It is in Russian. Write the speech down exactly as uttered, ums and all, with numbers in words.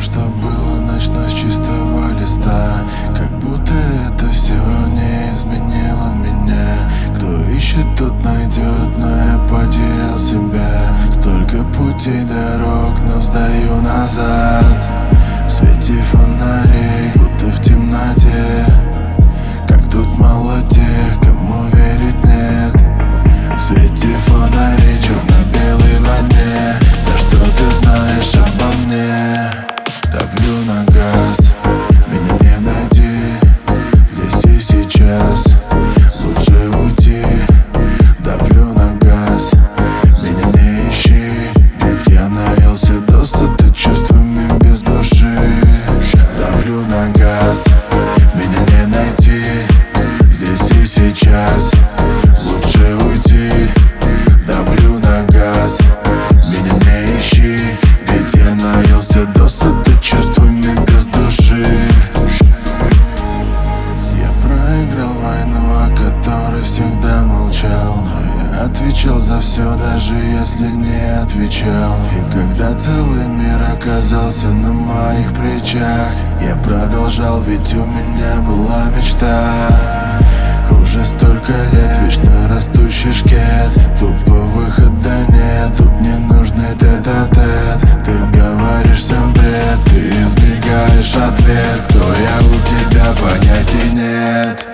что было начну с чистого листа. Как будто это все не изменило меня. Кто ищет, тот найдет, но я потерял себя. Столько путей, дорог, но сдаю назад. В свете фонарей, будто в темноте. Как тут мало тех, кому верить нет. В свете фонарей, черно-белый во дне. Да что ты знаешь обо мне? Давлю на газ, меня не найди здесь и сейчас, лучше уйти. Давлю на газ, меня не ищи, ведь я наелся досыта чувствами без души. Давлю на газ, меня не найти здесь и сейчас, лучше уйти. Давлю на газ, меня не ищи, ведь я наелся досыта чувствами без души. Я проиграл войну, о которой всегда молчал, но я отвечал за все, даже если не отвечал. И когда целый мир оказался на моих плечах, я продолжал, ведь у меня была мечта. Уже столько лет вечно растущий шкет, тупо выхода нет, тут не нужны тет-а-тет. Ты говоришь всем бред, ты избегаешь ответ. Кто я у тебя, понятия нет.